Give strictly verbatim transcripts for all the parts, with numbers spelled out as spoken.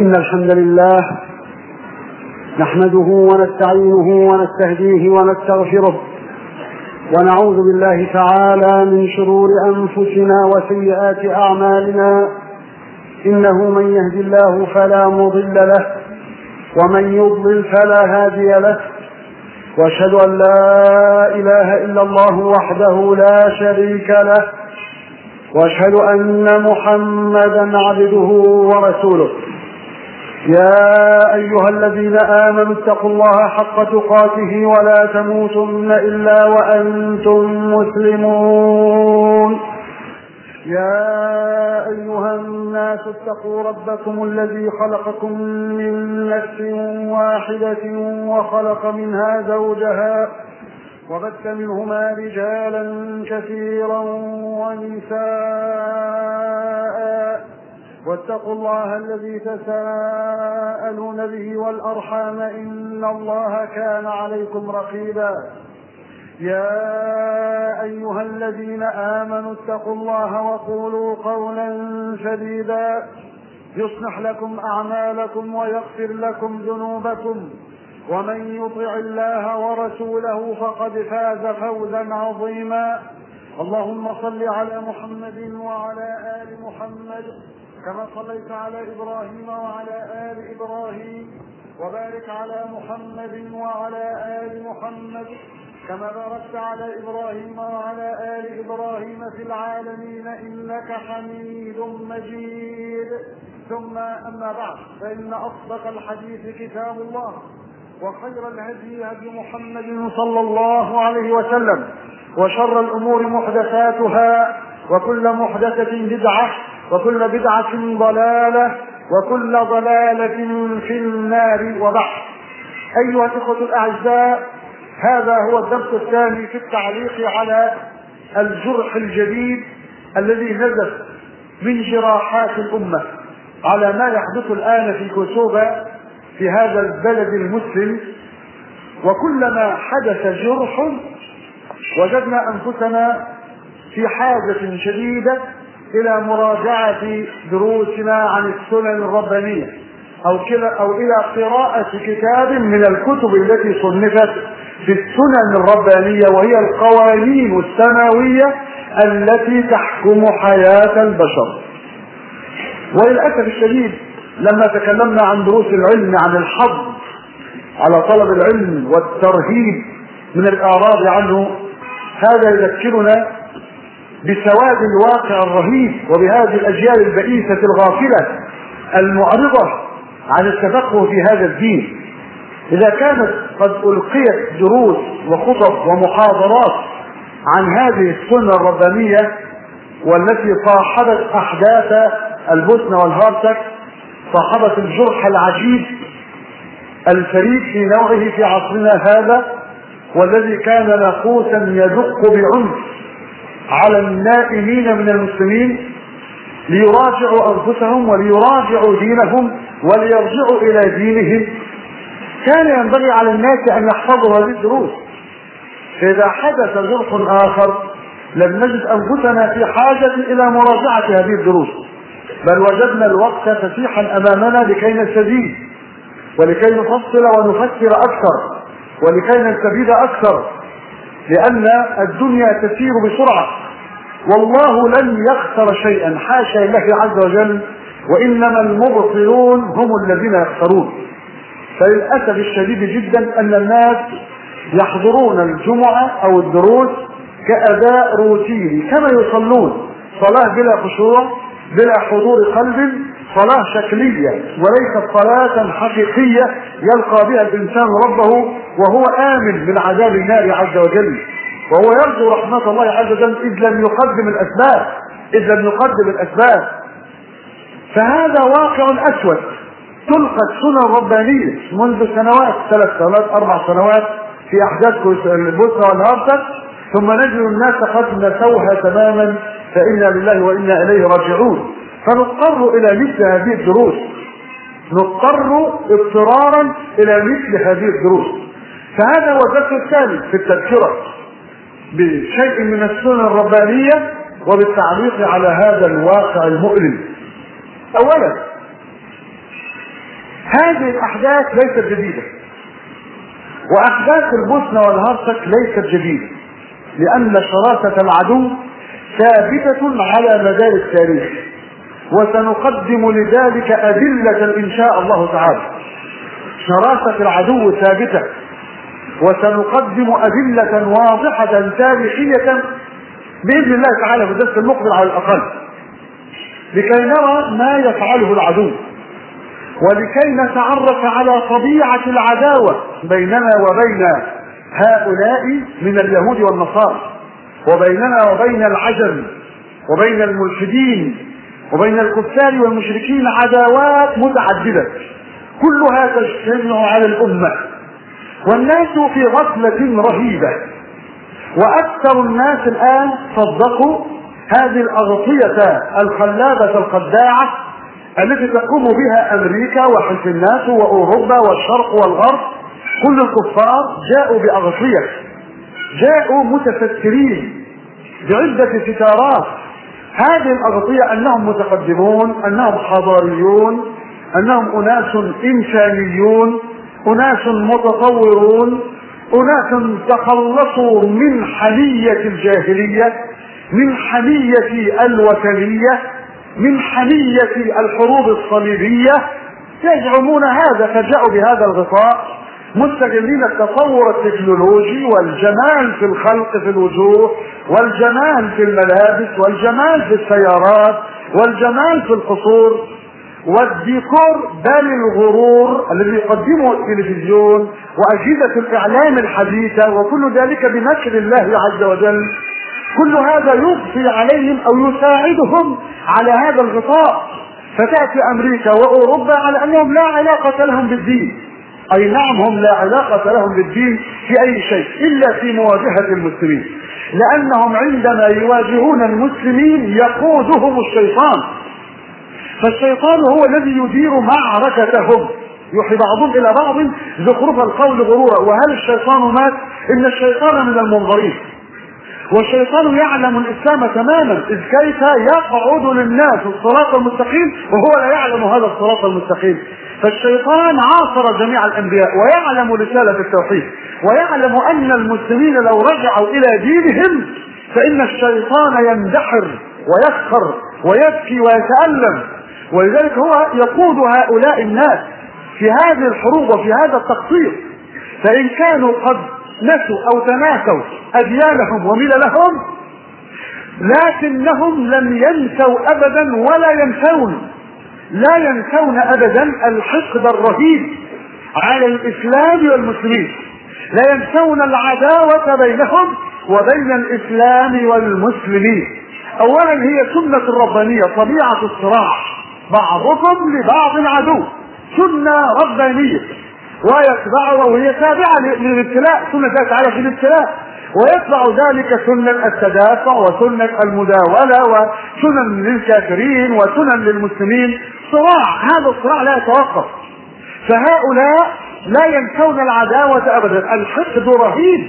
إن الحمد لله نحمده ونستعينه ونستهديه ونستغفره ونعوذ بالله تعالى من شرور أنفسنا وسيئات أعمالنا، إنه من يهد الله فلا مضل له ومن يضلل فلا هادي له، وأشهد أن لا إله إلا الله وحده لا شريك له، وأشهد أن محمدا عبده ورسوله. يا أيها الذين آمنوا اتقوا الله حق تقاته ولا تموتن إلا وأنتم مسلمون. يا أيها الناس اتقوا ربكم الذي خلقكم من نفس واحدة وخلق منها زوجها وبث منهما رجالا كثيرا ونساء، واتقوا الله الذي تساءلون به والأرحام إن الله كان عليكم رقيبا. يا أيها الذين آمنوا اتقوا الله وقولوا قولا سديدا يصلح لكم أعمالكم ويغفر لكم ذنوبكم، ومن يطع الله ورسوله فقد فاز فوزا عظيما. اللهم صل على محمد وعلى آل محمد كما صليت على إبراهيم وعلى آل إبراهيم، وبارك على محمد وعلى آل محمد كما باركت على إبراهيم وعلى آل إبراهيم في العالمين إنك حميد مجيد. ثم أما بعد، فإن أصدق الحديث كتاب الله، وخير الهدي هدي محمد صلى الله عليه وسلم، وشر الأمور محدثاتها، وكل محدثة بدعة، وكل بدعة ضلالة، وكل ضلالة في النار. وبعد، أيها الإخوة الأعزاء، هذا هو الدرس الثاني في التعليق على الجرح الجديد الذي نزف من جراحات الأمة على ما يحدث الآن في كوسوفا في هذا البلد المسلم. وكلما حدث جرح وجدنا أنفسنا في حاجة شديدة إلى مراجعة دروسنا عن السنن الربانية، أو, أو إلى قراءة كتاب من الكتب التي صنفت في السنن الربانية، وهي القوانين السماوية التي تحكم حياة البشر. وللأسف الشديد لما تكلمنا عن دروس العلم، عن الحظ على طلب العلم والترهيب من الإعراض عنه، هذا يذكرنا بسواد الواقع الرهيب وبهذه الأجيال البئيسة الغافلة المعرضة عن التفقه في هذا الدين. إذا كانت قد ألقيت دروس وخطب ومحاضرات عن هذه السنة الربانية والتي صاحبت أحداث البوسنة والهرسك، صاحبت الجرح العجيب الفريد في نوعه في عصرنا هذا، والذي كان ناقوسا يدق بعنف على النائمين من المسلمين ليراجعوا أنفسهم وليراجعوا دينهم وليرجعوا إلى دينهم، كان ينبغي على الناس أن يحفظوا هذه الدروس. فإذا حدث جرح آخر لم نجد أنفسنا في حاجة إلى مراجعة هذه الدروس، بل وجدنا الوقت فسيحا أمامنا لكي نستزيد ولكي نفصل ونفكر أكثر ولكي نستفيد أكثر، لأن الدنيا تسير بسرعة والله لن يخسر شيئا، حاشا الله عز وجل، وإنما المبطلون هم الذين يخسرون. فللأسف الشديد جدا أن الناس يحضرون الجمعة أو الدروس كأداء روتيني، كما يصلون صلاة بلا خشوع بلا حضور قلب، صلاة شكلية وليست صلاة حقيقية يلقى بها الإنسان ربه وهو آمن من عذاب النار عز وجل، وهو يرجو رحمة الله عز وجل إذ لم يقدم الأسباب إذ لم يقدم الأسباب. فهذا واقع أسود تلقى السنة الربانية منذ سنوات، ثلاث سنوات أربع سنوات في أحداث البوسنة والهرسك، ثم نجد الناس قد نسوها تماما، فإنا لله وإنا إليه راجعون. فنضطر إلى مثل هذه الدروس، نضطر اضطرارا إلى مثل هذه الدروس. فهذا هو الدرس الثاني في التذكرة بشيء من السنن الربانية وبالتعليق على هذا الواقع المؤلم. أولا هذه الأحداث ليست جديدة، وأحداث البوسنة والهرسك ليست جديدة، لأن شراسة العدو ثابتة على مدار التاريخ، وسنقدم لذلك أدلة إن شاء الله تعالى. شراسة العدو ثابتة، وسنقدم أدلة واضحة تاريخية بإذن الله تعالى في الدرس المقبل على الأقل، لكي نرى ما يفعله العدو، ولكي نتعرف على طبيعة العداوة بيننا وبين هؤلاء من اليهود والنصارى، وبيننا وبين العجم، وبين الملحدين، وبين الكفار والمشركين عداوات متعددة كلها تجتمع على الأمة، والناس في غفلة رهيبة. وأكثر الناس الآن صدقوا هذه الأغطية الخلابة الخداعة التي تقوم بها أمريكا وحلف الناتو وأوروبا والشرق والغرب. كل الكفار جاءوا بأغطية، جاءوا متفكرين بعدة ستارات. هذه الأغطية أنهم متقدمون، أنهم حضاريون، أنهم أناس إنسانيون، أناس متطورون، أناس تخلصوا من حمية الجاهلية، من حمية الوثنية، من حمية الحروب الصليبية. يزعمون هذا، فجاءوا بهذا الغطاء مستغلين التطور التكنولوجي والجمال في الخلق في الوجوه، والجمال في الملابس، والجمال في السيارات، والجمال في القصور، والديكور، بل الغرور الذي يقدمه التلفزيون وأجهزة الإعلام الحديثة، وكل ذلك بنشر الله عز وجل. كل هذا يضفي عليهم أو يساعدهم على هذا الغطاء. فتأتي أمريكا وأوروبا على أنهم لا علاقة لهم بالدين. أي نعم، هم لا علاقة لهم بالدين في أي شيء إلا في مواجهة المسلمين، لأنهم عندما يواجهون المسلمين يقودهم الشيطان، فالشيطان هو الذي يدير معركتهم. يوحي بعضهم إلى بعض زخرف القول غرورا. وهل الشيطان مات؟ إن الشيطان من المنظرين، والشيطان يعلم الإسلام تماما، إذ كيف يقعد للناس الصراط المستقيم وهو لا يعلم هذا الصراط المستقيم. فالشيطان عاصر جميع الأنبياء ويعلم رسالة التوحيد، ويعلم أن المسلمين لو رجعوا إلى دينهم فإن الشيطان يندحر ويسخر ويبكي ويتألم. ولذلك هو يقود هؤلاء الناس في هذه الحروب وفي هذا التخطيط. فإن كانوا قد نسوا أو تناسوا أديانهم ومللهم، لكنهم لم ينسوا أبدا ولا ينسون لا ينسون أبدا الحقد الرهيب على الإسلام والمسلمين، لا ينسون العداوة بينهم وبين الإسلام والمسلمين. أولا هي سنة الربانية، طبيعة الصراع، بعضكم لبعض عدو، سنة ربانية، ويتبع وهي تابعة للابتلاء، سنة الله تعالى في الابتلاء، ويتبع ذلك سنة التدافع وسنة المداولة وسنن للكافرين وسنن للمسلمين. صراع، هذا الصراع لا يتوقف. فهؤلاء لا ينسون العداوة أبدا، الحقد رهيب،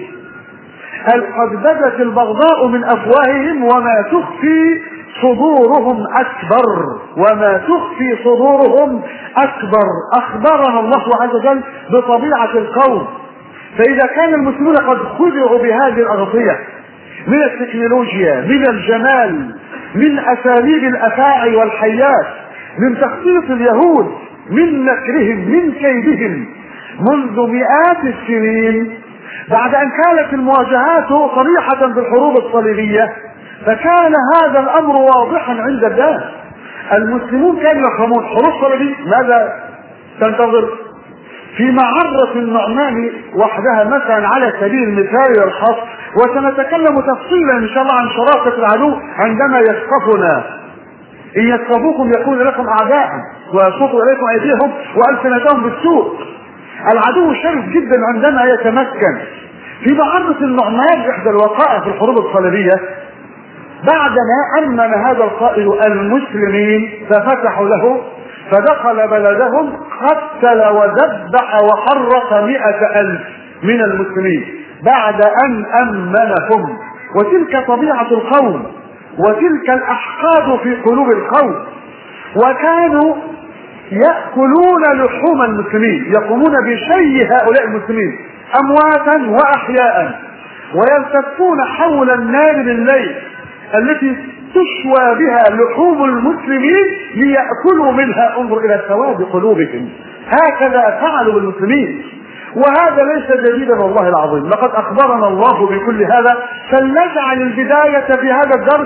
قد بدت البغضاء من أفواههم وما تخفي صدورهم أكبر، وما تخفي صدورهم أكبر. أخبرنا الله عز وجل بطبيعة القوم. فإذا كان المسلمون قد خدعوا بهذه الأغطية من التكنولوجيا، من الجمال، من أساليب الأفاعي والحيات، من تخطيط اليهود، من مكرهم، من كيدهم منذ مئات السنين، بعد أن كانت المواجهات صريحة بالحروب الصليبية، فكان هذا الأمر واضحا عند الناس. المسلمون كانوا يفهمون حروب صليبية ماذا تنتظر. في معرة النعمان وحدها مثلا على سبيل المثال والحصر، وسنتكلم تفصيلا ان شاء الله عن شراسة العدو عندما يثقفنا. ان يثقفوكم يكون لكم اعداء ويبسطوا اليكم ايديهم والسنتهم بالسوء. العدو شرس جدا عندما يتمكن. في معرة النعمان احدى الوقائع في الحروب الصليبية، بعدما امن هذا القائد المسلمين ففتحوا له، فدخل بلدهم قتل وذبح وحرق مئة ألف من المسلمين بعد أن أمنهم. وتلك طبيعة القوم، وتلك الأحقاد في قلوب القوم. وكانوا يأكلون لحوم المسلمين، يقومون بشيء هؤلاء المسلمين أمواتا وأحياء، ويلتفون حول النار بالليل التي تشوى بها لحوم المسلمين ليأكلوا منها. انظر إلى سواد قلوبهم، هكذا فعلوا بالمسلمين. وهذا ليس جديدا والله العظيم، لقد أخبرنا الله بكل هذا. فلنجعل البداية في هذا الدرس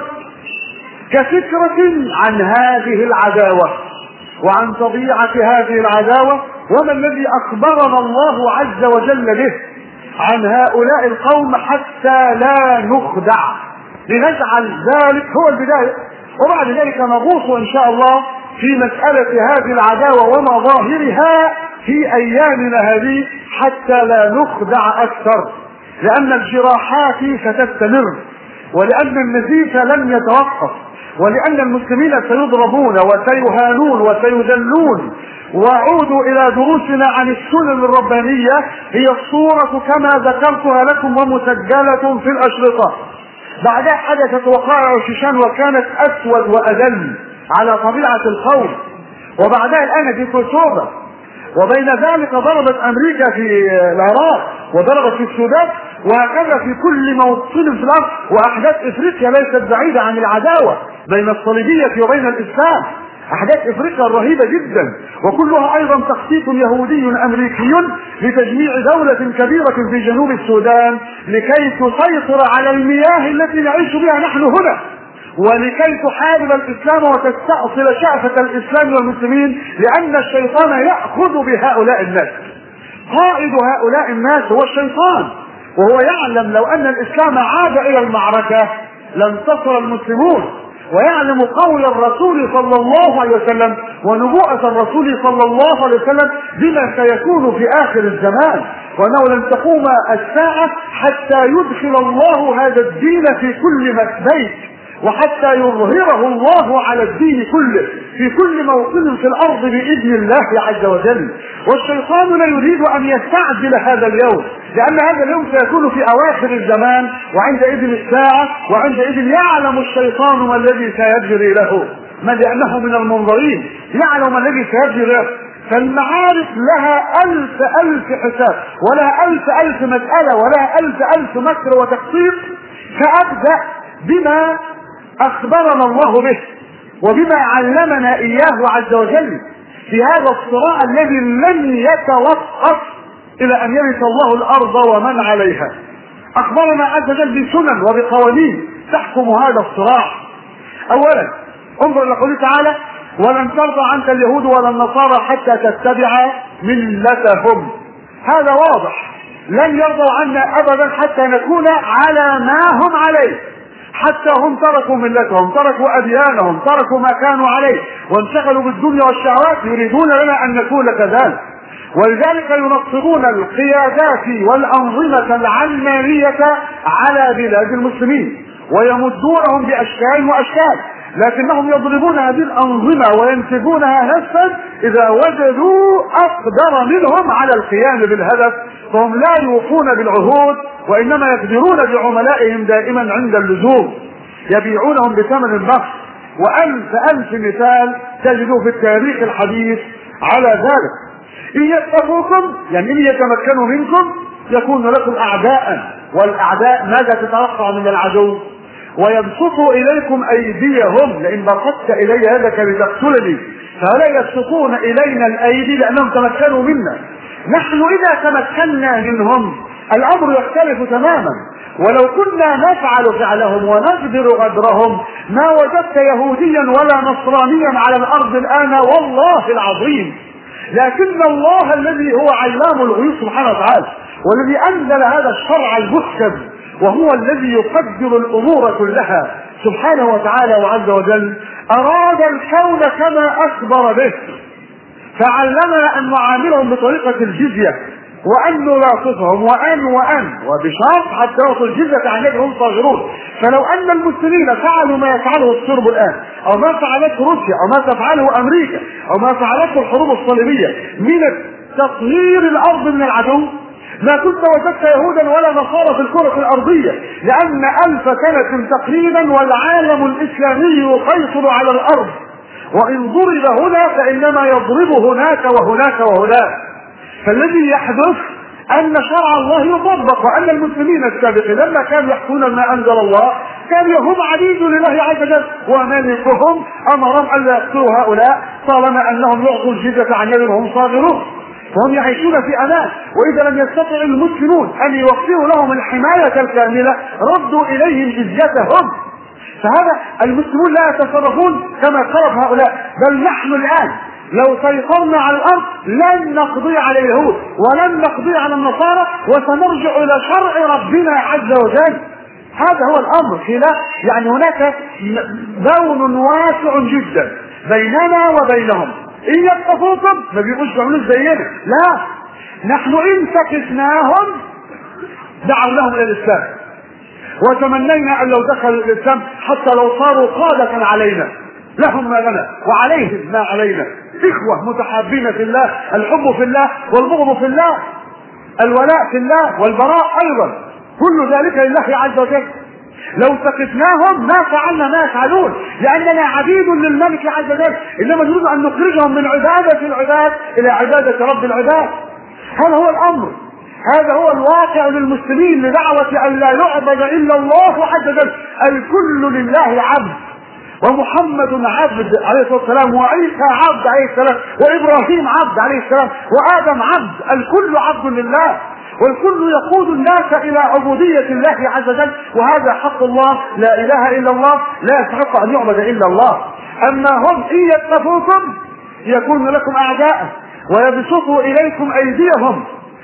كفكرة عن هذه العداوة وعن طبيعة هذه العداوة، وما الذي أخبرنا الله عز وجل به عن هؤلاء القوم حتى لا نخدع. لنجعل ذلك هو البداية، وبعد ذلك نغوص إن شاء الله في مسألة هذه العداوة ومظاهرها في أيامنا هذه حتى لا نخدع أكثر، لأن الجراحات ستستمر، ولأن النزيف لن يتوقف، ولأن المسلمين سيضربون وسيهانون وسيذلون. وعودوا إلى دروسنا عن السنن الربانية، هي الصورة كما ذكرتها لكم ومسجلة في الأشرطة. بعدها حدثت وقائع شيشان وكانت أسود وأدل على طبيعة القوم، وبعدها الآن في كوسوفا، وبين ذلك ضربت أمريكا في العراق وضربت في السودان، وهكذا في كل موطن في الأرض. وأحداث إفريقيا ليست بعيدة عن العداوة بين الصليبية وبين الإسلام، أحداث إفريقيا رهيبة جدا، وكلها أيضا تخطيط يهودي أمريكي لتجميع دولة كبيرة في جنوب السودان لكي تسيطر على المياه التي نعيش بها نحن هنا، ولكي تحارب الإسلام وتستأصل شأفة الإسلام والمسلمين، لأن الشيطان يأخذ بهؤلاء الناس. قائد هؤلاء الناس هو الشيطان، وهو يعلم لو أن الإسلام عاد إلى المعركة لانتصر المسلمون، ويعلم قول الرسول صلى الله عليه وسلم ونبوءة الرسول صلى الله عليه وسلم بما سيكون في آخر الزمان، وأنه لن تقوم الساعة حتى يدخل الله هذا الدين في كل بيت، وحتى يظهره الله على الدين كله في كل موطن في الأرض بإذن الله عز وجل. والشيطان لا يريد أن يستعجل هذا اليوم، لأن هذا اليوم سيكون في أواخر الزمان، وعندئذ الساعة، وعندئذ يعلم الشيطان ما الذي سيجري له، ما لأنه من المنظرين، يعلم ما الذي سيجري له. فالمعارك لها ألف ألف حساب، ولها ألف ألف مسألة، ولها ألف ألف مكر وتخطيط. فأبدأ بما أخبرنا الله به وبما علمنا إياه عز وجل في هذا الصراع الذي لن يتوقف إلى أن يرث الله الأرض ومن عليها. أخبرنا عز وجل بسنن وبقوانين تحكم هذا الصراع. أولا انظر إلى قوله تعالى: ولن ترضى عنك اليهود ولا النصارى حتى تتبع ملتهم. هذا واضح، لن يرضوا عنا أبدا حتى نكون على ما هم عليه، حتى هم تركوا ملتهم، تركوا أديانهم، تركوا ما كانوا عليه وانشغلوا بالدنيا والشهوات، يريدون لنا أن نكون كذلك. ولذلك ينصبون القيادات والأنظمة العلمانية على بلاد المسلمين ويمدونهم بأشكال وأشكال، لكنهم يضربون هذه الأنظمة وينتجونها نفسا إذا وجدوا أقدر منهم على القيام بالهدف، فهم لا يوفون بالعهود وإنما يقدرون بعملائهم دائما عند اللزوم، يبيعونهم بثمن بخس. وألف ألف مثال تجدوا في التاريخ الحديث على ذلك. إن يتقوكم يعني إن يتمكنوا منكم يكون لكم أعداء، والأعداء ماذا تتوقع من العدو؟ ويبسطوا إليكم أيديهم، لئن بسطت إلي يدك لتقتلني، فلا يبسطون إلينا الأيدي لأنهم تمكنوا منا. نحن إذا تمكنا منهم الأمر يختلف تماما، ولو كنا نفعل فعلهم ونقدر غدرهم ما وجدت يهوديا ولا نصرانيا على الأرض الآن والله العظيم. لكن الله الذي هو علام الغيوب سبحانه وتعالى، والذي أنزل هذا الشرع المحكم، وهو الذي يقدر الأمور كلها سبحانه وتعالى وعز وجل، أراد الكون كما أخبر به، فعلمنا أن نعاملهم بطريقة الجزية وأن نلاطفهم وأن وأن وبشرط حتى يعطوا الجزية عن يدهم صاغرون. فلو أن المسلمين فعلوا ما يفعله الصرب الآن، أو ما فعلته روسيا، أو ما تفعله أمريكا، أو ما فعلته الحروب الصليبية من تطهير الأرض من العدو، ما كنت وجدت يهودا ولا نصارى في الكرة الأرضية، لأن ألف سنة تقريبا والعالم الإسلامي يسيطر على الأرض، وإن ضرب هنا فإنما يضرب هناك وهناك وهناك. فالذي يحدث أن شرع الله يطبق، وأن المسلمين السابقين لما كانوا يحكمون ما أنزل الله كانوا هم عبيد لله عز وجل، وملكهم أمرهم ألا يقتلوا هؤلاء طالما أنهم يعطوا الجزية عن يد وهم صاغرون، وهم يعيشون في أمان. وإذا لم يستطع المسلمون أن يوفروا لهم الحماية الكاملة ردوا إليهم جزيتهم. فهذا المسلمون لا يتصرفون كما قرب هؤلاء، بل نحن الآن لو سيطرنا على الأرض لن نقضي على اليهود ولن نقضي على النصارى، وسنرجع إلى شرع ربنا عز وجل. هذا هو الأمر. خلاف يعني هناك بون واسع جدا بيننا وبينهم. إن يتقوكم ما بيقولش يعملوا زينا، لا، نحن إن سكتناهم دعوا لهم إلى الإسلام، وتمنينا أن لو دخلوا الإسلام حتى لو صاروا قادة علينا لهم ما لنا وعليهم ما علينا، إخوة متحابين في الله، الحب في الله والبغض في الله، الولاء في الله والبراء أيضا، كل ذلك لله عز وجل. لو سقطناهم ما فعلنا ما يفعلون، لأننا عبيد للملك عز وجل، إنما نريد أن نخرجهم من عبادة العباد إلى عبادة رب العباد. هذا هو الأمر، هذا هو الواقع للمسلمين لدعوة أن لا يعبد إلا الله عز وجل. الكل لله عبد، ومحمد عبد عليه الصلاة والسلام، وعيسى عبد عليه السلام، وإبراهيم عبد عليه السلام، وآدم عبد، الكل عبد لله، والكل يقود الناس إلى عبودية الله عز وجل، وهذا حق الله، لا إله إلا الله، لا يستحق أن يعبد إلا الله. أما هم إن يتقوكم يكون لكم أعداء ويبسطوا إليكم أيديهم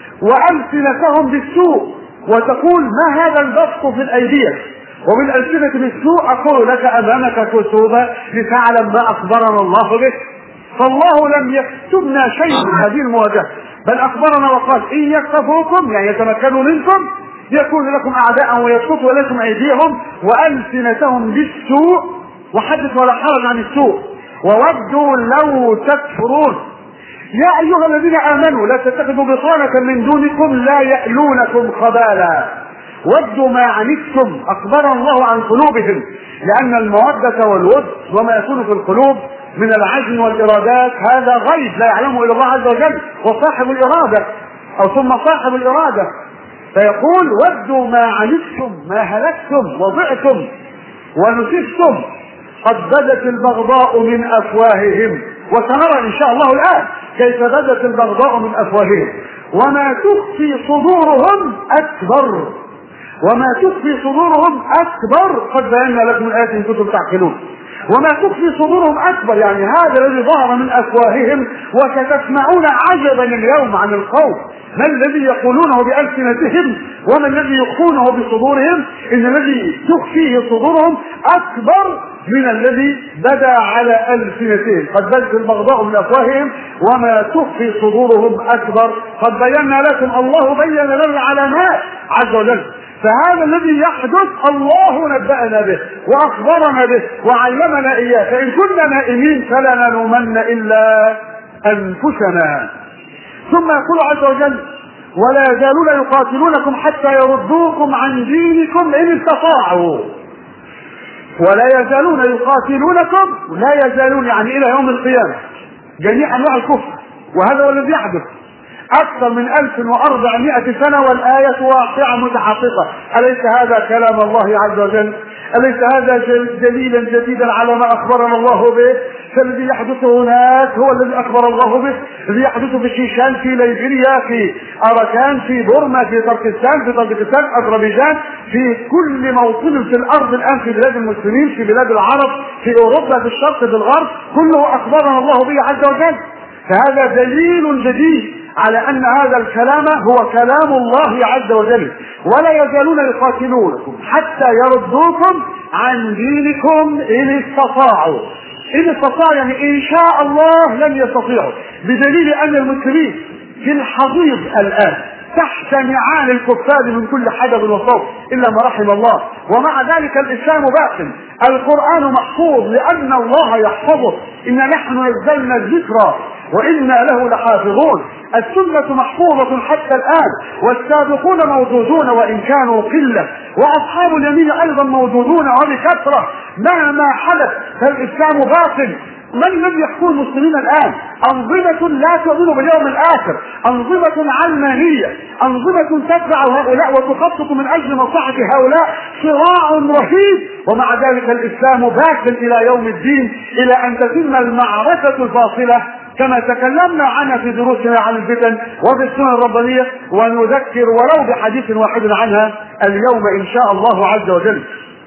وألسنتهم بالسوء، وتقول ما هذا البسط في الأيدية وبالألسنة بالسوء؟ أقول لك أمامك كتوبة لتعلم ما أخبرنا الله به. فالله لم يكتبنا شيء من هذه المواجهة، بل أخبرنا وقال إن يكتفوكم يعني يتمكنوا منكم يكون لكم أعداء ويبسطوا إليكم أيديهم وألسنتهم بالسوء، وحدث ولا حرج عن السوء، وودوا لو تكفرون. يا أيها الذين آمنوا لا تتخذوا بطانة من دونكم لا يألونكم خبالا ودوا ما عنتم. أخبر الله عن قلوبهم، لأن المودة والود وما يكون في القلوب من العزم والإرادات هذا غيب لا يعلمه إلا الله عز وجل، وصاحب الإرادة أو ثم صاحب الإرادة. فيقول ودوا ما عنتم، ما هلكتم وضعتم ونسفتم، قد بدت البغضاء من أفواههم. وسنرى إن شاء الله الآن كيف بدت البغضاء من أفواههم. وما تخفي صدورهم أكبر، وما تخفي صدورهم أكبر، قد بينا لكم الآيات إن كنتم تعقلون. وما تخفي صدورهم أكبر يعني هذا الذي ظهر من أفواههم. وستسمعون عجبا اليوم عن القوم، ما الذي يقولونه بألسنتهم وما الذي يخفونه بصدورهم. إن الذي تخفيه صدورهم أكبر من الذي بدا على ألسنتهم. قد بدت البغضاء من أفواههم وما تخفي صدورهم أكبر. قد بينا لكم، الله بين لنا العلامات عز وجل. فهذا الذي يحدث الله نبأنا به وأخبرنا به وعلمنا إياه، فإن كنا نائمين فلا نلومن إلا أنفسنا. ثم يقول عز وجل ولا يزالون يقاتلونكم حتى يردوكم عن دينكم إن استطاعوا. ولا يزالون يقاتلونكم، لا يزالون يعني إلى يوم القيامة جميع أنواع الكفر، وهذا هو الذي يحدث أكثر من ألف وأربعمائة سنة والآية واقعة متحققة. أليس هذا كلام الله عز وجل؟ أليس هذا دليلا جديدا على ما أخبرنا الله به؟ فالذي يحدث هناك هو الذي أخبر الله به. الذي يحدث في شيشان، في ليبيريا، في أراكان، في بورما، في تركستان، في طاجكستان، أذربيجان، في كل موطن في الأرض الآن، في بلاد المسلمين، في بلاد العرب، في أوروبا، في الشرق، في الغرب، كله أخبرنا الله به عز وجل. فهذا دليل جديد على أن هذا الكلام هو كلام الله عز وجل. ولا يزالون يقاتلونكم حتى يردوكم عن دينكم إن استطاعوا. إن استطاعوا يعني إن شاء الله لن يستطيعوا، بدليل أن المسلمين في الحضيض الآن تحت نعال الكفار من كل حدب وصوت إلا ما رحم الله. ومع ذلك الإسلام باق، القرآن محفوظ لأن الله يحفظه. إن نحن نزلنا الذكر وإنا له لحافظون. السنة محفوظة حتى الآن، والسابقون موجودون وإن كانوا قلة، وأصحاب اليمين أيضا موجودون وبكثرة. مهما حدث فالاسلام باطل. من الذي يحكم المسلمين الان؟ انظمه لا تؤمن باليوم الاخر، انظمه علمانيه، انظمه تتبع هؤلاء وتخطط من اجل مصلحه هؤلاء، صراع رهيب. ومع ذلك الاسلام باطل الى يوم الدين، الى ان تتم المعركه الفاصله كما تكلمنا عنها في دروسنا عن الفتن وفي السنن الربانيه، ونذكر ولو بحديث واحد عنها اليوم ان شاء الله عز وجل.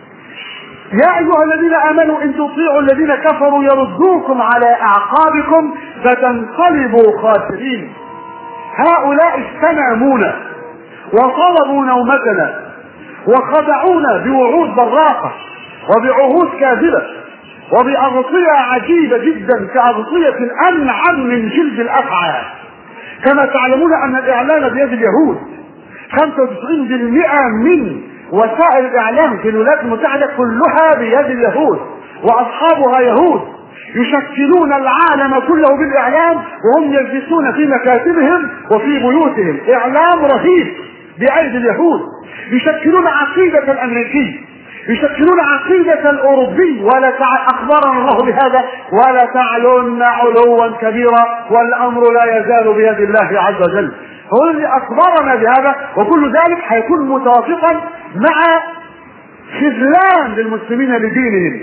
يا ايها الذين امنوا ان تطيعوا الذين كفروا يردوكم على اعقابكم فتنقلبوا خاسرين. هؤلاء استنامونا وطلبوا نومتنا وخدعونا بوعود براقه وبعهود كاذبه وبأغطية عجيبة جدا كأغطية أنعم من جلد الأفعى. كما تعلمون أن الإعلام بيد اليهود، خمسة وتسعين بالمئة من وسائل الإعلام في الولايات المتحدة كلها بيد اليهود وأصحابها يهود، يشكلون العالم كله بالإعلام وهم يجلسون في مكاتبهم وفي بيوتهم. إعلام رهيب بأيدي اليهود، يشكلون عقيدة الأمريكي، يشكلون عقيدة الأوروبي. ولا أخبرنا الله بهذا: ولا تعلن علوا كبيرا والأمر لا يزال بيد الله عز وجل. هو الذي أخبرنا بهذا، وكل ذلك حيكون متوافقا مع خذلان للمسلمين لدينهم،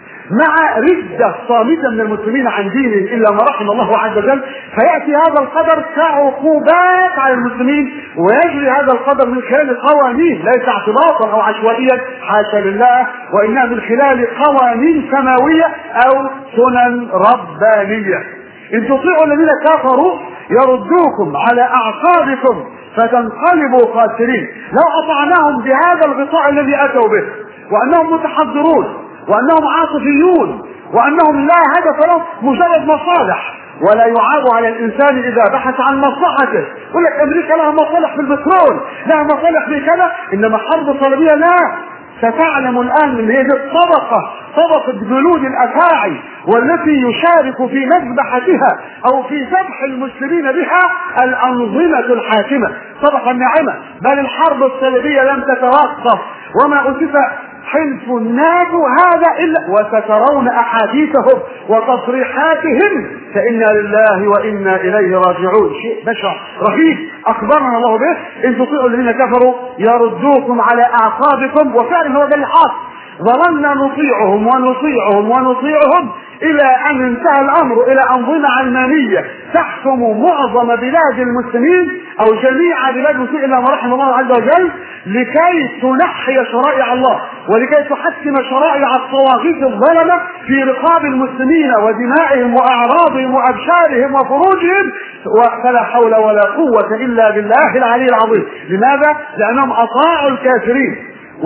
مع ردة صامتة من المسلمين عن دينهم إلا ما رحم الله عز وجل. فيأتي هذا القدر كعقوبات على المسلمين، ويجري هذا القدر من خلال قوانين ليس اعتباطا أو عشوائيا، حاشا لله، وإنها من خلال قوانين سماوية أو سنن ربانية. إن تطيعوا الذين كفروا يردوكم على أعقابكم فتنقلبوا خاسرين. لو أطعناهم بهذا الغطاء الذي أتوا به، وأنهم متحضرون وأنهم عاطفيون وأنهم لا هدف لهم مجرد مصالح، ولا يعاب على الإنسان إذا بحث عن مصلحته. يقول لك أمريكا لها مصالح في البترول، لها مصالح في كذا، إنما حرب صليبية لا. ستعلم الآن من هذه الطبقة، طبقة جلود الأفاعي، والتي يشارك في مذبحتها أو في ذبح المسلمين بها الأنظمة الحاكمة، طبقة ناعمة. بل الحرب الصليبية لم تتوقف، وما أسس حلف الناتو هذا إلا وسترون أحاديثهم وتصريحاتهم فإنا لله وإنا إليه راجعون. شيء بشع رهيب أخبرنا الله به: إن تطيعوا الذين كفروا يردوكم على أعقابكم. وفعلا هو ده اللي حاصل. ظللنا نطيعهم ونطيعهم ونطيعهم إلى أن انتهى الأمر إلى أنظمة علمانية تحكم معظم بلاد المسلمين أو جميع بلاد المسلمين إلا ما رحم الله عز وجل، لكي تنحي شرائع الله ولكي تحكم شرائع الطواغيت الظلمة في رقاب المسلمين ودمائهم وأعراضهم وأبشارهم وفروجهم. فلا حول ولا قوة إلا بالله العلي العظيم. لماذا؟ لأنهم أطاعوا الكافرين،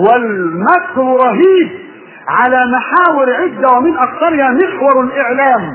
والمكر رهيب على محاور عدة، ومن أكثرها محور الإعلام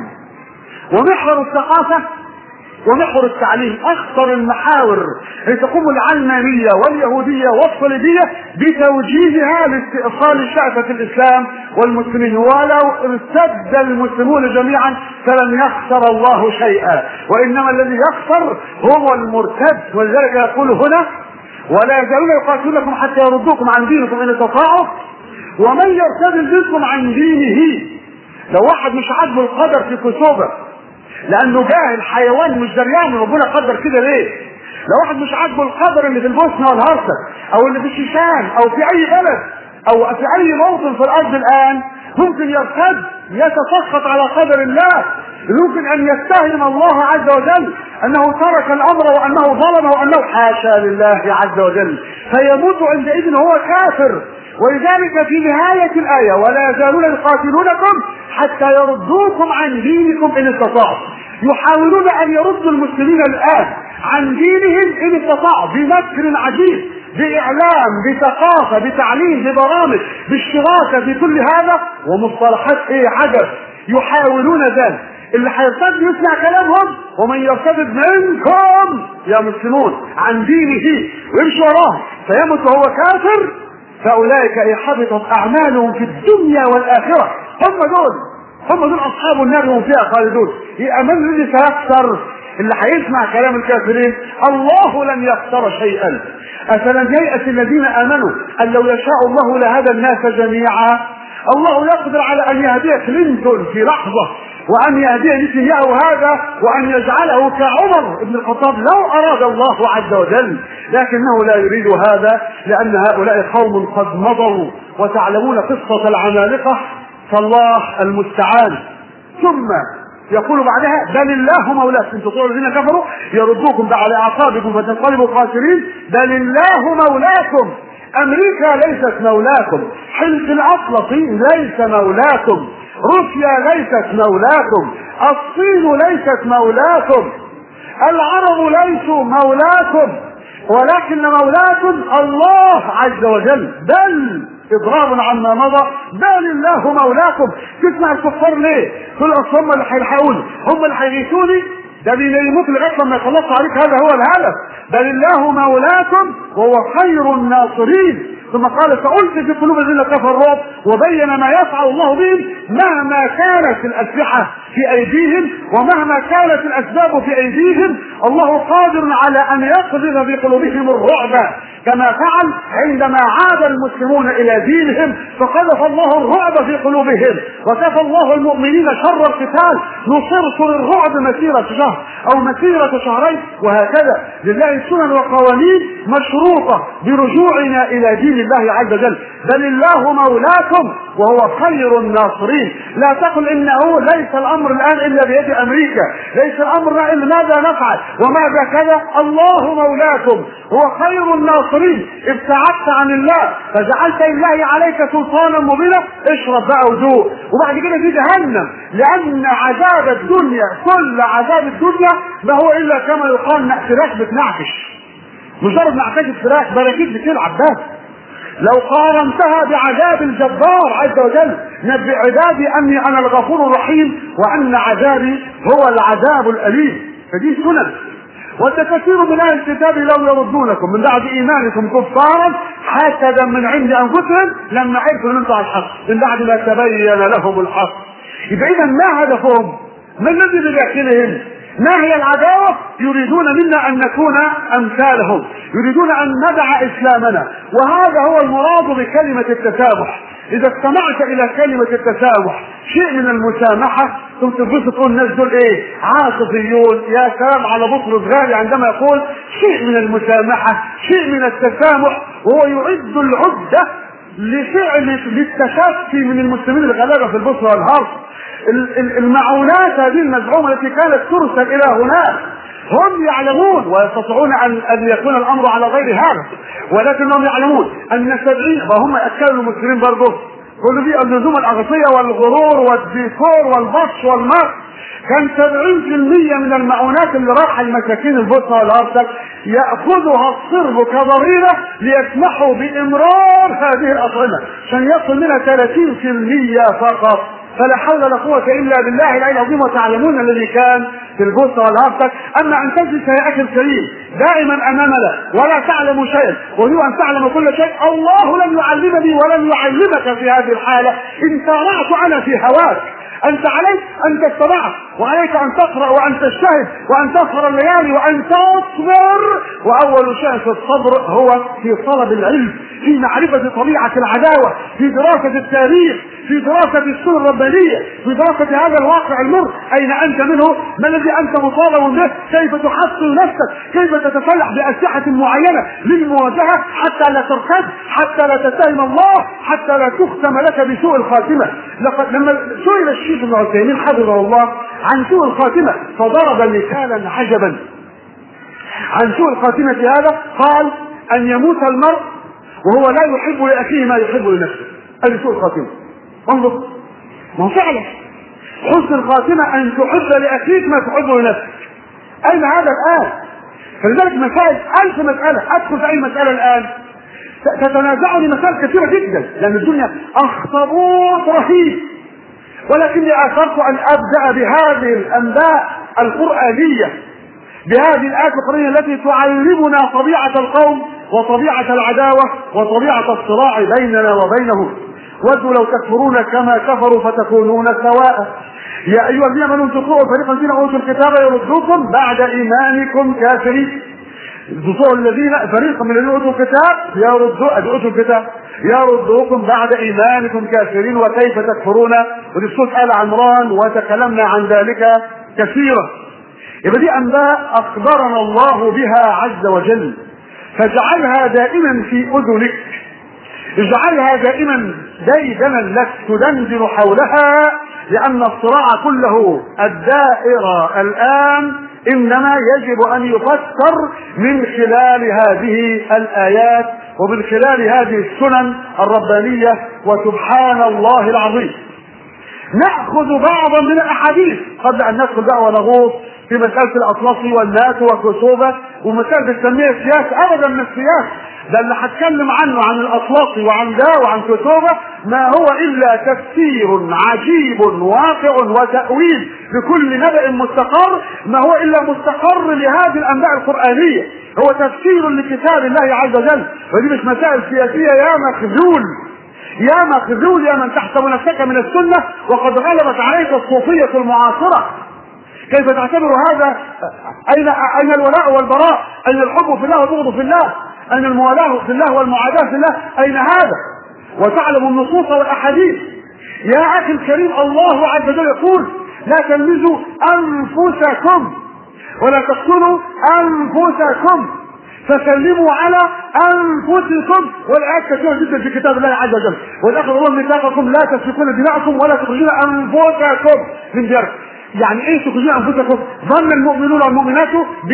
ومحور الثقافة ومحور التعليم. أخطر المحاور تقوم العلمانية واليهودية والصليبية بتوجيهها لاستئصال شأفة الإسلام والمسلمين. ولو ارتد المسلمون جميعا فلن يخسر الله شيئا، وإنما الذي يخسر هو المرتد. ولذلك يقول هنا: ولا يزالون يقاتلونكم حتى يردوكم عن دينكم إن استطاعوا ومن يرتد منكم عن دينه. لو واحد مش عاجبه القدر في كتبه لأنه جاهل حيوان مش دريان ربنا قدر كده ليه، لو واحد مش عاجبه القدر اللي في البوسنة والهرسك أو اللي في الشيشان أو في أي بلد أو في أي موطن في الأرض الآن، ممكن يرتد يتسخط على قدر الله، يمكن أن يتهم الله عز وجل أنه ترك الأمر وأنه ظلم وأنه حاشا لله عز وجل، فيموت عندئذ هو كافر. ولذلك في نهاية الآية: ولا يزالون يقاتلونكم حتى يردوكم عن دينكم إن استطاعوا. يحاولون أن يردوا المسلمين الآن عن دينهم إن استطاعوا بمكر عجيب، بإعلام، بثقافة، بتعليم، ببرامج، بالشراكة، بكل هذا ومصطلحات إيه عجب. يحاولون ذلك. اللي هيرتد يسمع كلامهم: ومن يرتد منكم يا مسلمون عن دينه ويمشي وراه فيموت وهو كافر فأولئك حبطت أعمالهم في الدنيا والآخرة. هم دول هم دول أصحاب النار هم فيها خالدون. يأمن الذي سيخسر اللي هيسمع كلام الكافرين. الله لن يخسر شيئا. أفلم ييأس الذين آمنوا أن لو يشاء الله لهدى الناس جميعا الله يقدر على ان يهدي كلينتون في لحظه، وان يهدي نتنياهو هذا، وان يجعله كعمر بن الخطاب لو اراد الله عز وجل، لكنه لا يريد هذا، لان هؤلاء قوم قد مضوا، وتعلمون قصه العمالقه، فالله المستعان. ثم يقول بعدها بل الله مولاكم، تطيعوا الذين كفروا يردوكم على اعقابكم فتنقلبوا خاسرين، بل الله مولاكم. امريكا ليست مولاكم، حلف الاطلسي ليس مولاكم، روسيا ليست مولاكم، الصين ليست مولاكم، العرب ليسوا مولاكم، ولكن مولاكم الله عز وجل. بل اضرار عما مضى، بل الله مولاكم. تسمع الكفار ليه؟ كل اصلا هم اللي هيلحقوني، هم اللي هيغيثوني، ده بيموت لغايه لما يخلصوا عليك، هذا هو الهدف. بل الله مولاكم وهو خير الناصرين. ثم قال سألقي في قلوب الذين كفروا الرعب، وبين ما يفعل الله بهم مهما كانت الأسلحة في أيديهم ومهما كانت الأسباب في أيديهم، الله قادر على أن يقذف في قلوبهم الرعب، كما فعل عندما عاد المسلمون إلى دينهم فقذف الله الرعب في قلوبهم، وكفى الله المؤمنين شر القتال، نصرت للرعب مسيرة شهر أو مسيرة شهرين، وهكذا. لله سنن وقوانين مشروطة برجوعنا إلى دين الله عز وجل. بل الله مولاكم وهو خير الناصرين. لا تقل إنه ليس الأمر الآن إلا بيد أمريكا، ليس الأمر إلا ماذا نفعل وماذا كذا. الله مولاكم هو خير الناصرين. ابتعدت عن الله فجعلت الله عليك سلطانا مبينا، اشرب بقى وذوق، وبعد كده في جهنم، لأن عذاب الدنيا كل عذاب الدنيا ما هو إلا كما يقال فراخ بتنعكش، مجرد نعكش الفراخ براكيت بتلعب بس. لو قارنتها بعذاب الجبار عز وجل، نبئ عبادي اني انا الغفور الرحيم وان عذابي هو العذاب الاليم. فدي سنن. والكثير من اهل الكتاب لو يردونكم من بعد ايمانكم كفارا حسدا من عند انفسهم لما عرفوا ان انتم على الحق من بعد ما تبين لهم الحق. يبقى اذا ما هدفهم؟ ما الذي بداخلهم؟ ما هي العداوة؟ يريدون منا ان نكون امثالهم، يريدون ان ندع اسلامنا، وهذا هو المراد بكلمة التسامح. اذا استمعت الى كلمة التسامح شيء من المسامحة، ثم تبص تقول الناس دول ايه؟ عاطفيون. يا سلام على بطرس غالي عندما يقول شيء من المسامحة، شيء من التسامح، وهو يعد العدة لفعل للتشفي من المسلمين الغلابة في البصرة والهرب. المعونات هذه المزعومة التي كانت ترسل الى هناك هم يعلمون ويستطيعون ان ان يكون الامر على غير هذا، ولكنهم يعلمون ان سبعين وهم اكلوا المسلمين برضه كل دي اللزوم الاغطية والغرور والديكور والبطش والمرء. كان سبعين في المية من المعونات اللي راح المساكين البصرة والهرسك يأخذها الصرب كضريرة ليسمحوا بإمرار هذه الأطعمة، عشان يصل منها ثلاثين في المية فقط. فلا حول ولا قوة إلا بالله العلي العظيم. وتعلمون الذي كان في البصرة والهرسك. أما أن تجلس يا أخي الكريم دائما أمامنا ولا تعلم شيئا وهو أن تعلم كل شيء، الله لن يعلمني ولن يعلمك في هذه الحالة إن سارعت أنا في هواك. أنت عليك أن تستطيع، وعليك أن تقرأ وأن تجتهد وأن تسهر الليالي وأن تصبر. وأول شيء في الصبر هو في طلب العلم، في معرفة طبيعة العداوة، في دراسة التاريخ، في دراسة السنة الربانية، في دراسة هذا الواقع المر. أين أنت منه؟ ما الذي أنت مطالب به؟ كيف تحصن نفسك؟ كيف تتسلح بأسلحة معينة للمواجهة حتى لا ترتد، حتى لا تتهم الله، حتى لا تختم لك بسوء الخاتمة. لقد لما سئل الشيخ ابن عثيمين حفظه الله عن سوء الخاتمة فضرب مثالا عجبا عن سوء الخاتمة هذا، قال أن يموت المرء وهو لا يحب لأخيه ما يحب لنفسه. هذه سوء الخاتمة. انظر، ما فعلا حسن الخاتمة أن تحب لأخيك ما تحب لنفسك. أين هذا الآن؟ فلذلك مسائل ألف مسألة، أدخل في أي مسألة الآن تتنازعني مسائل كثيرة جدا، لأن الدنيا أخطبوط رهيب. ولكني أثرت أن أبدأ بهذه الأنباء القرآنية، بهذه الآيات القرآنية التي تعلمنا طبيعة القوم وطبيعة العداوة وطبيعة الصراع بيننا وبينهم. ودوا لو تكفرون كما كفروا فتكونون سواء. يا أيها الذين آمنوا تطيعوا فريقا الذين أوتوا الكتاب يردوكم بعد إيمانكم كافرين. تطيعوا الذين فريقا من الذين أوتوا الكتاب يردوا أوتوا الكتاب يردوكم بعد ايمانكم كافرين وكيف تكفرون، ودي سورة آل عمران وتكلمنا عن ذلك كثيرا. يبقى دي انباء اخبرنا الله بها عز وجل، فاجعلها دائما في اذنك، اجعلها دائما ديدنا لك تدندن حولها، لان الصراع كله الدائرة الان انما يجب ان يفسر من خلال هذه الايات ومن خلال هذه السنن الربانية، وسبحان الله العظيم. نأخذ بعضا من الاحاديث قبل ان ندخل بقى ونغوص في مسألة الاطلسي والنات وكسوبة ومسألة التنمية السياسة. ابدا من السياسة، ده اللي هتكلم عنه عن الاطلسي وعن ده وعن كسوبة ما هو الا تفسير عجيب واقع وتأويل لكل نبأ مستقر، ما هو الا مستقر لهذه الانباء القرآنية، هو تفسير لكتاب الله عز وجل. ودي مش مسائل سياسية يا مخذول، يا مخذول، يا من تحسب نفسك من السنة وقد غلبت عليك الصوفية المعاصرة. كيف تعتبر هذا؟ اين اين الولاء والبراء؟ اين الحب في الله والبغض في الله؟ اين الموالاه في الله والمعاداة في الله؟ اين هذا؟ وتعلم النصوص والاحاديث. يا اخي الكريم، الله عز وجل يقول: لا تلمزوا انفسكم ولا تقتلوا انفسكم فسلموا على انفسكم. والايات كثيره جدا في كتاب الله عز وجل. والاخر الله ميثاقكم لا تسفكون دماءكم ولا تخرجون انفسكم من دياركم. يعني ايه تخرجون انفسكم؟ ظن المؤمنون والمؤمنات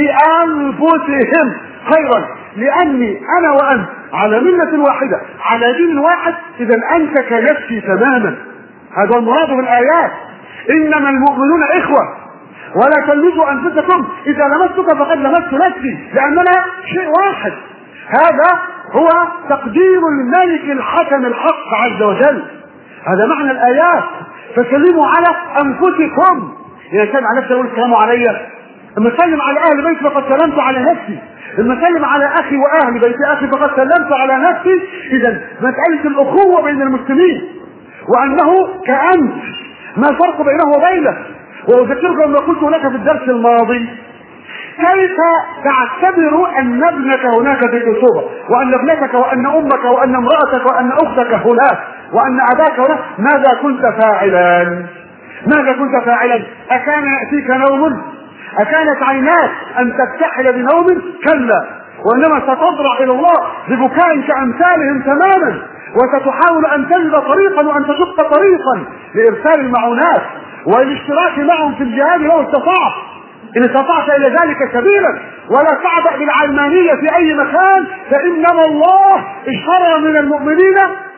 بانفسهم خيرا، لاني انا وانت على مله واحده على دين واحد، اذا انت كنفسي تماما. هذا المراد بالايات: انما المؤمنون اخوه ولا تلمزوا انفسكم، اذا لمستك فقد لمست نفسي، لاننا شيء واحد. هذا هو تقدير الملك الحكم الحق عز وجل، هذا معنى الايات. فسلموا على انفسكم. اذا كان على نفسي اقول السلام علي، اما اسلم على اهل بيتي فقد سلمت على نفسي، اما اسلم على اخي واهل بيت اخي فقد سلمت على نفسي. اذا مساله الاخوه بين المسلمين، وانه كأنت ما الفرق بينه وبينك. واذكرك بما قلت لك في الدرس الماضي: كيف تعتبر ان ابنك هناك في كسوبة، وان ابنتك وان امك وان امرأتك وان اختك هناك وان اباك هناك؟ ماذا كنت فاعلا؟ ماذا كنت فاعلا؟ اكان يأتيك نوم؟ اكانت عيناك ان تكتحل بنوم؟ كلا، وانما ستضرع الى الله ببكاء كامثالهم تماما، وستحاول ان تجد طريقا وان تشق طريقا لارسال المعونات والاشتراك معهم في الجهاد لو استطعت، ان استطعت الى ذلك سبيلا. ولا تعبأ بالعلمانية في اي مكان، فانما الله اشترى من المؤمنين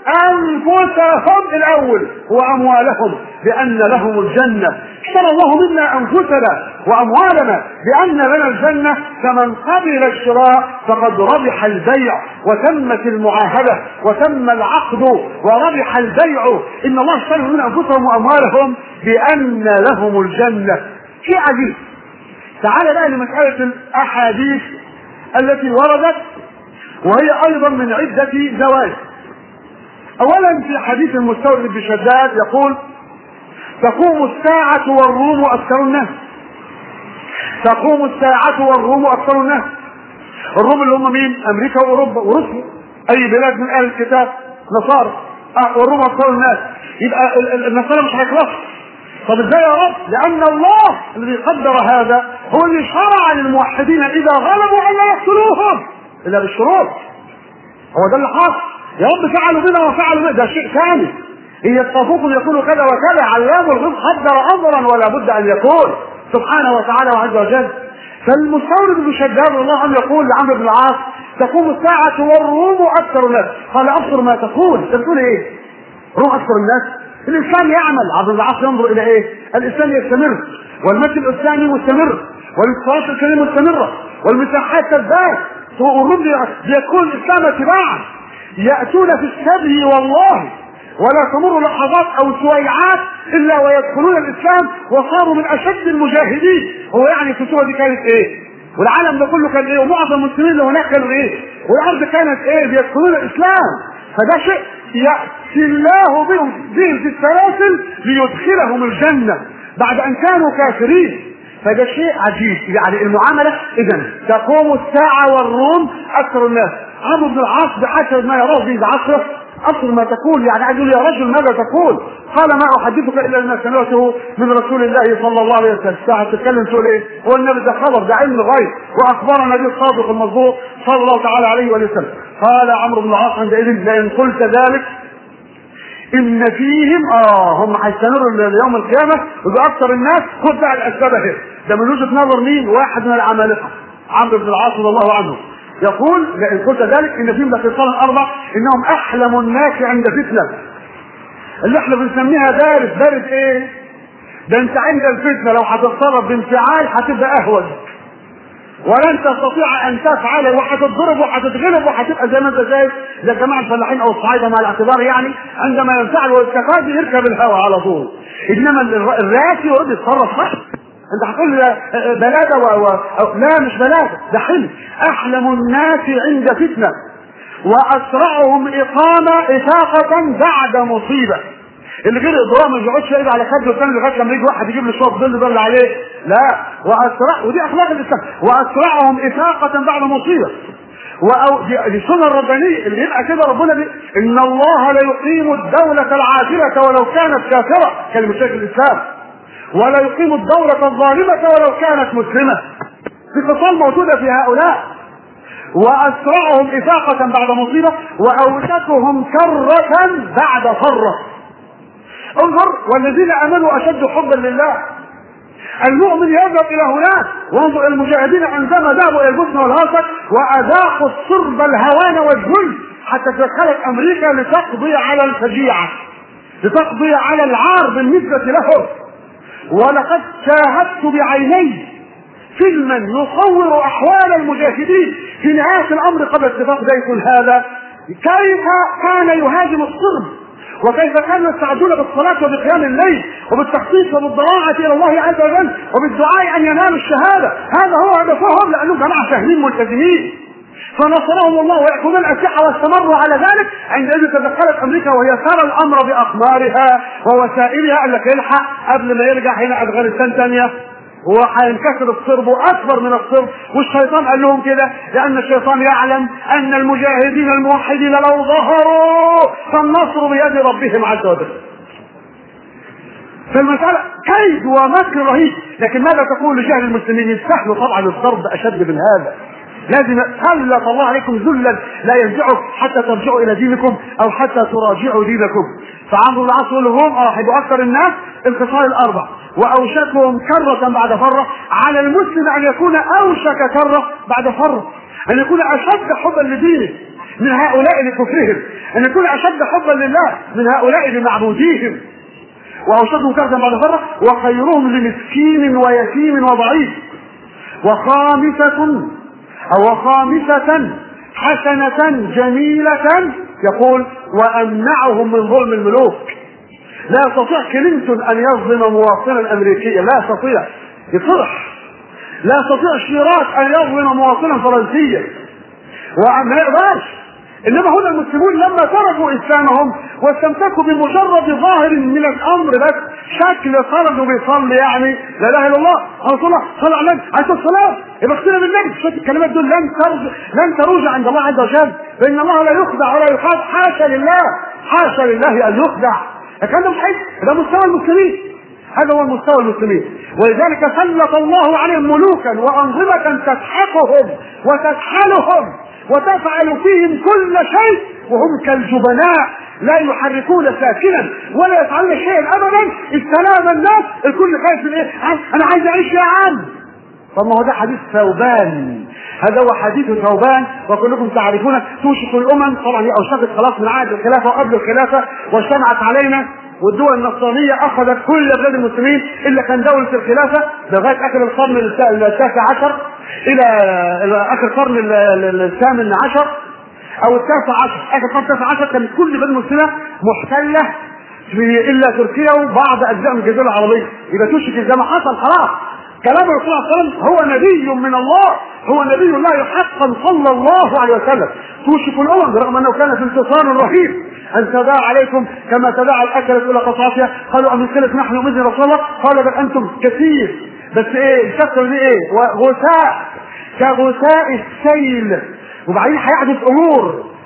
انفسهم الاول واموالهم بان لهم الجنة. اشترى الله منا انفسنا واموالنا بان لنا الجنة، فمن قبل الشراء فقد ربح البيع وتمت المعاهدة وتم العقد وربح البيع. ان الله اشترى من انفسهم واموالهم بان لهم الجنة. شيء عجيب. تعال بقى لمسألة الاحاديث التي وردت، وهي ايضا من عدة زواج. اولا في حديث المستورد بن شداد يقول: تقوم الساعة والروم اكثر الناس. تقوم الساعة والروم اكثر الناس. الروم اللي هم مين؟ امريكا واوروبا وروسيا، اي بلاد من اهل الكتاب، نصارى. اه والروم اكثر الناس. يبقى النصارى مش هيخلصوا. طب ازاي يا رب؟ لان الله الذي قدر هذا هو اللي شرع للموحدين اذا غلبوا ان لا يقتلوهم الا بالشروط. هو ده اللي حصل. يا رب فعلوا بنا وفعلوا بنا، ده شيء ثاني. هي الطاغوت يقول كذا وكذا، علام الغيب قدر امرا ولا بد ان يقول سبحانه وتعالى وعز وجل. فالمستورد بن شداد رضي الله عنه يقول لعمرو بن العاص: تقوم الساعة والروم اكثر الناس. قال: ابصر ما تقول. تقول ايه؟ روم اكثر الناس؟ الاسلام يعمل. عبد العاص ينظر الى ايه؟ الاسلام يستمر، والمجد الاسلامي مستمر، والاتصالات الكريمه مستمره، والمساحات تزداد، والروم بيكون الاسلام تباعا. ياتون في السبي والله ولا تمر لحظات او سويعات الا ويدخلون الاسلام وصاروا من اشد المجاهدين. هو يعني الفتوى دي كانت ايه؟ والعالم ده كله كان ايه؟ ومعظم المسلمين اللي هناك كانوا ايه؟ والارض كانت ايه؟ بيدخلون الاسلام. فده شيء يأتي الله بهم بهم في السلاسل ليدخلهم الجنة بعد ان كانوا كافرين. فده شيء عجيب. يعني المعاملة اذا تقوم الساعة والروم اكثر الناس. عمرو بن العاص بحسب ما يراه في عصره اصل ما تقول، يعني عايز يقول يا رجل ماذا تقول؟ قال ما احدثك الا ما سمعته من رسول الله صلى الله عليه وسلم. ساعه تتكلم تقول ايه؟ هو النبي ده خبر، ده علم غيب، واخبرنا به الصادق المصدوق صلى الله تعالى عليه وسلم. قال عمرو بن العاص عندئذ لئن قلت ذلك ان فيهم اه هم هيستمروا ليوم القيامه وباكثر الناس. خد بقى الاسباب اهي، ده من وجهه نظر مين؟ واحد من العمالقه عمرو بن العاص رضي الله عنه، يقول لئن قلت ذلك ان فيهم لخصال اربع انهم احلم الناس عند فتنه، اللي احنا بنسميها بارد. بارد ايه؟ ده انت عند الفتنه لو هتتصرف بانفعال هتبقى اهوج، ولن تستطيع ان تفعل، وهتتضرب وهتتغلب وهتبقى زي ما انت شايف يا جماعه الفلاحين او الصعايده مع الاعتبار، يعني عندما ينفعل ويستفاد يركب الهواء على طول. انما الراسي يريد يتصرف صح. انت هتقول لي بلاده و... و... لا مش بلاده، ده حلم. احلم الناس عند فتنه واسرعهم اقامه افاقه بعد مصيبه. اللي غير اضرام ما يقعدش يقعد على خده الثاني لغايه لما يجي واحد يجيب له شويه ظل ظل عليه، لا. واسرع، ودي اخلاق الاسلام، واسرعهم افاقه بعد مصيبه. وأو دي السنه الربانيه اللي يبقى كده ربنا بي ان الله لا يقيم الدوله العادله ولو كانت كافره، كلمه شيخ الاسلام، ولا يقيم الدوله الظالمه ولو كانت مسلمه. في خصال موجوده في هؤلاء. واسرعهم افاقه بعد مصيبه واوشكهم كره بعد فره. انظر، والذين امنوا اشد حبا لله. المؤمن يذهب الى هناك، وانظر المجاهدين عندما ذهبوا الى البوسنه والهرسك واذاقوا الصرب الهوان والذل حتى دخلت امريكا لتقضي على الفجيعه، لتقضي على العار بالنسبه لهم. ولقد شاهدت بعيني فيلما يصور احوال المجاهدين في نهايه الامر قبل اتفاق ديكن هذا، كيف كان يهاجم الصرب، وكيف كانوا يستعدون بالصلاة وبقيام الليل وبالتخصيص وبالضراعة إلى الله عز وجل وبالدعاء أن ينالوا الشهادة. هذا هو هدفهم، لأنهم جماعة فاهمين ملتزمين. فنصرهم الله ويأخذون الأسلحة واستمروا على ذلك. عندئذ تدخلت أمريكا وهي ترى الأمر بأقمارها ووسائلها، قال لك الحق قبل ما يرجع هنا أفغانستان ثانية وهينكسر الصرب اكبر من الصرب. والشيطان قال لهم كده، لان الشيطان يعلم ان المجاهدين الموحدين لو ظهروا فالنصر بيد ربهم عز وجل. فالمسألة كيد ومكر رهيب. لكن ماذا تقول لجهل المسلمين؟ يستحلوا طبعا الضرب اشد من هذا. لازم سلط الله عليكم ذلا لا يرجعوا حتى ترجعوا الى دينكم او حتى تراجعوا دينكم. فعمرو بن العاص يقول لهم اه هيبقوا اكثر الناس الخصال الاربع، واوشكهم كره بعد فره. على المسلم ان يكون اوشك كره بعد فره، ان يكون اشد حبا لدينه من هؤلاء لكفرهم، ان يكون اشد حبا لله من هؤلاء لمعبوديهم. واوشكهم كره بعد فره وخيرهم لمسكين ويتيم وضعيف. وخامسه او خامسه حسنه جميله، يقول وامنعهم من ظلم الملوك. لا يستطيع كلينتون ان يظلم مواطنا امريكيا، لا يستطيع يصرح. لا يستطيع شيراك ان يظلم مواطنا فرنسيا، وما يقدرش. انما هنا المسلمون لما تركوا اسلامهم واستمسكوا بمجرد ظاهر من الامر بس، شكل خرجوا بيصلي يعني لا اله الا الله رسول الله صلى الله عليه وسلم، يبقى اختنا بالنبي. شوف الكلمات دول لن ترجع لن تروج عند الله عز وجل، فان الله لا يخدع ولا يخاف. حاشا لله، حاشا لله ان يخدع. لكن ده مش حاجه، ده مستوى المسلمين، هذا هو مستوى المسلمين. ولذلك سلط الله عليهم ملوكا وانظمه تسحقهم وتسحلهم وتفعل فيهم كل شيء وهم كالجبناء لا يحركون ساكنا ولا يفعلون شيئا ابدا. استلام الناس الكل خايف من ايه؟ انا عايز اعيش يا عم. طب ما هو ده حديث ثوبان، هذا هو حديث ثوبان وكلكم تعرفون. توشك الامم، طبعا هي اوشكت خلاص من عهد الخلافه وقبل الخلافه واجتمعت علينا، والدول النصرانيه اخذت كل بلاد المسلمين الا كان دوله الخلافه لغايه اخر القرن التاسع عشر الى اخر القرن الثامن عشر او التاسع عشر. اخر القرن التاسع عشر كانت كل بلاد المسلمه محتله في الا تركيا وبعض اجزاء من الجزيره العربيه. يبقى توشك زي ما حصل خلاص. كلام الرسول صلى الله عليه وسلم هو نبي من الله، هو نبي الله حقا صلى الله عليه وسلم. توشك الامم برغم انه كان في انتصار رهيب ان تداعى عليكم كما تداعى الاكله الى قصاصها. قالوا امن قله نحن ومثل رسول الله؟ قال بل انتم كثير، بس ايه الكثره دي ايه؟ وغثاء كغثاء السيل. وبعدين هيحدث امور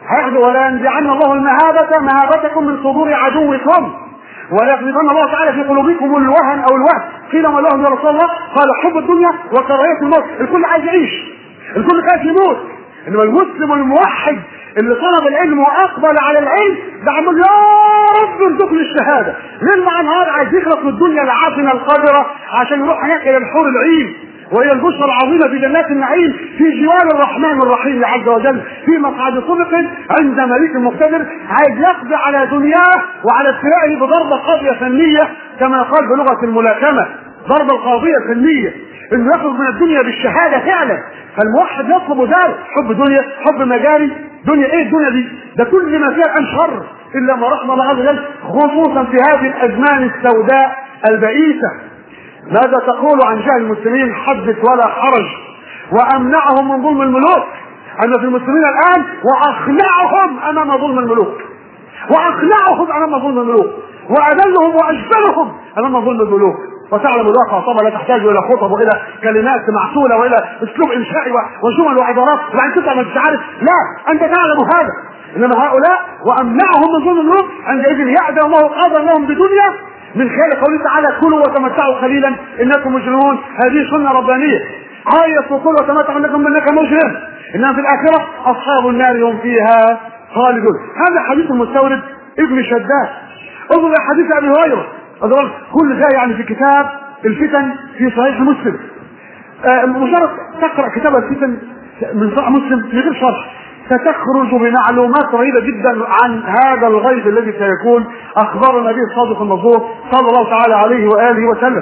هياخدوا ولا ينزعن الله المهابة مهابتكم من صدور عدوكم ولا يقذفن الله تعالى في قلوبكم الوهن او الوهن. قيل ما لهم يا رسول الله؟ قال حب الدنيا وكراهية الموت. الكل عايز يعيش، الكل خايف يموت، انما المسلم الموحد اللي طلب العلم واقبل على العلم ده عمال يا رب ارزقني الشهاده، ليل مع نهار عايز يخلص من الدنيا العافنه القذره عشان يروح هناك الى الحور العين وهي البشرى العظيمه في جنات النعيم في جوار الرحمن الرحيم عز وجل في مقعد صدق عند مليك مقتدر. عايز يقضي على دنياه وعلى ابتلائه بضربه قاضيه فنيه كما قال بلغه الملاكمه، ضربه القاضيه فنيه، انه يخرج من الدنيا بالشهاده فعلا. فالموحد يطلب ذلك، حب دنيا، حب مجاري. دنيا ايه الدنيا دي؟ ده كل ما فيها الان شر الا ما رحم الله عز وجل، خصوصا في هذه الازمان السوداء البئيسه. ماذا تقول عن جهل المسلمين؟ حدث ولا حرج. وامنعهم من ظلم الملوك. ان في المسلمين الان واخلعهم امام ظلم الملوك، واخلعهم امام ظلم الملوك، واذلهم واجبلهم امام ظلم الملوك. وتعلم الواقع طبعا لا تحتاج الى خطب والى كلمات معسوله والى اسلوب انشائي وجمل وعبارات وبعدين تطلع ما انت عارف. لا، انت تعلم هذا. انما هؤلاء وامنعهم من ظلم الملوك عندئذ يأذن الله قدر لهم بدنيا من خلال قوله تعالى كلوا وتمتعوا قليلا انكم مجرمون. هذه سنه ربانيه. عايص وكلوا وتمتعوا انكم انك مجرم. انما في الاخره اصحاب النار هم فيها خالدون. هذا حديث المستورد ابن شداد. انظر الى حديث ابي هريره. كل ده يعني في كتاب الفتن في صحيح مسلم. آه مجرد تقرا كتاب الفتن من صحيح مسلم من غير شرح ستخرج بمعلومات رهيبه جدا عن هذا الغيب الذي سيكون. اخبرنا به الصادق المصدوق صلى الله تعالى عليه واله وسلم.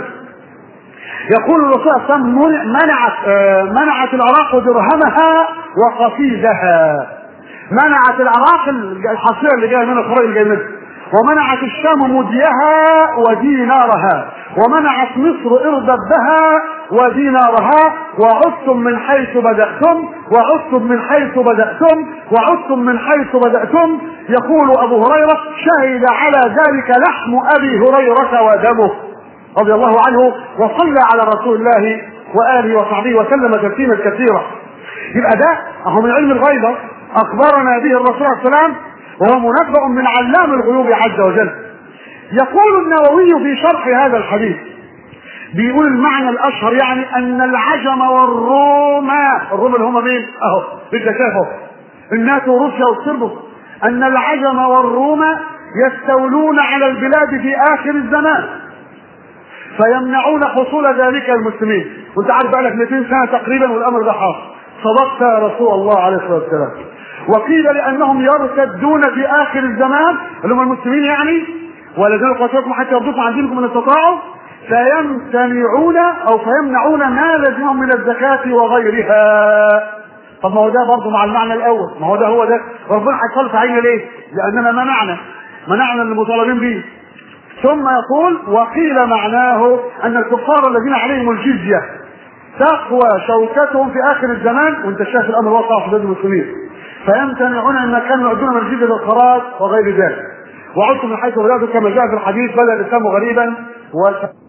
يقول الرسول صلى الله عليه وسلم منعت آه منعت العراق درهمها وقفيزها. منعت العراق الحصيره اللي جايه من الخراج اللي جايه منها، ومنعت الشام مديها ودينارها، ومنعت مصر إردبها ودينارها. وعدتم من حيث بدأتم وعدتم من حيث بدأتم وعدتم من حيث بدأتم. يقول أبو هريرة شهد على ذلك لحم أبي هريرة ودمه رضي الله عنه، وصلى على رسول الله وآله وصحبه وسلم تسليما كثيرا. يبقى ده أهو من علم الغيب أخبرنا به الرسول عليه السلام، وهو منبأ من علام الغيوب عز وجل. يقول النووي في شرح هذا الحديث بيقول المعنى الاشهر يعني ان العجم والروم، الروم اللي هم مين؟ اهو بالكشافه الناس وروسيا والصرب، ان العجم والروم يستولون على البلاد في اخر الزمان فيمنعون حصول ذلك المسلمين. وانت عارف بقى لك مئتين سنه تقريبا والامر ده حاصل. صدقت يا رسول الله عليه الصلاه والسلام. وقيل لانهم يرتدون في اخر الزمان اللي هم المسلمين يعني، والذين قاتلوكم حتى يردوكم عن دينكم ان استطاعوا، فيمتنعون او فيمنعون ما لزمهم من الزكاه وغيرها. طب ما هو ده برضه مع المعنى الاول، ما هو ده هو ده ربنا هيصل في عيننا ليه؟ لاننا منعنا منعنا المطالبين به. ثم يقول وقيل معناه ان الكفار الذين عليهم الجزيه تقوى شوكتهم في اخر الزمان، وانت شايف الامر واقع في بلاد المسلمين، فيمتنعون مما كانوا يؤدون من الجزيه للخراج وغير ذلك. وعدتم من حيث بدأتم كما جاء في الحديث بدأ الاسلام غريبا و